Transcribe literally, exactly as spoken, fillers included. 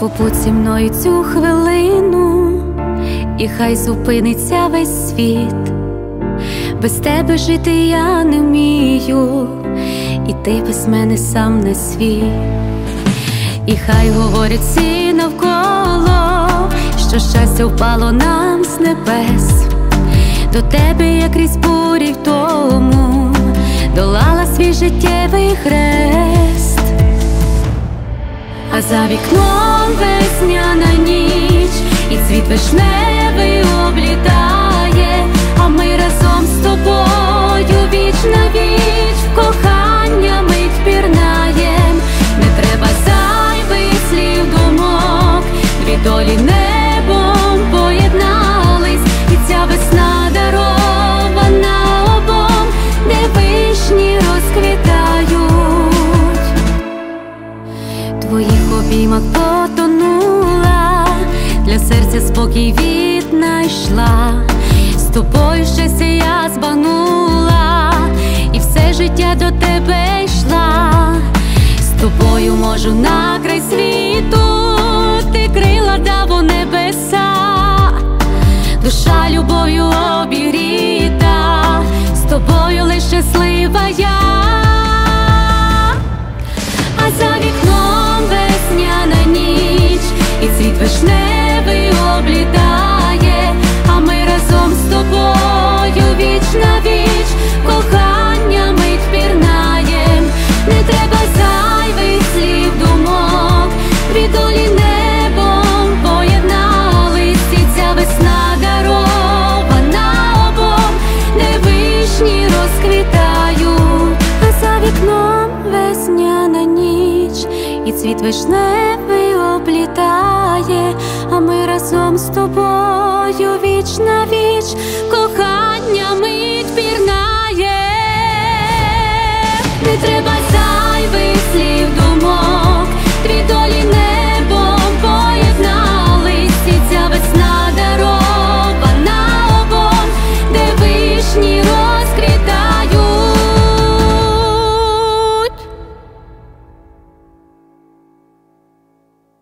Побудь зі мною цю хвилину, і хай зупиниться весь світ. Без тебе жити я не вмію, і ти без мене сам не свій. І хай говорять всі навколо, що щастя впало нам з небес. До тебе я крізь бурі в тому долала свій життєвий хрест. А за вікном весняна ніч, і цвіт вишневий облітає, а ми разом з тобою віч на віч в кохання мить пірнаєм. Не треба зайвих слів, думок, дві долі небом поєднались, і ця весна дарована обом, де вишні розквітають. В твоїх обіймах потонула, для серця спокій віднайшла. З тобою щастя я збагнула, і все життя до тебе йшла. З тобою можу на край світу, ти крила дав у небеса. Душа любов'ю обігріта, з тобою лиш щаслива я. А за вікном весняна ніч, і цвіт вишневий облітає, а ми разом з тобою віч на віч кохання мить пірнаєм. Не треба зайвих слів, думок, дві долі небом поєднались, і ця весна дарована обом, де вишні розквітають. А за вікном весняна ніч, і цвіт вишневий облітає, а ми разом з тобою віч на віч кохання мить пірнаєм.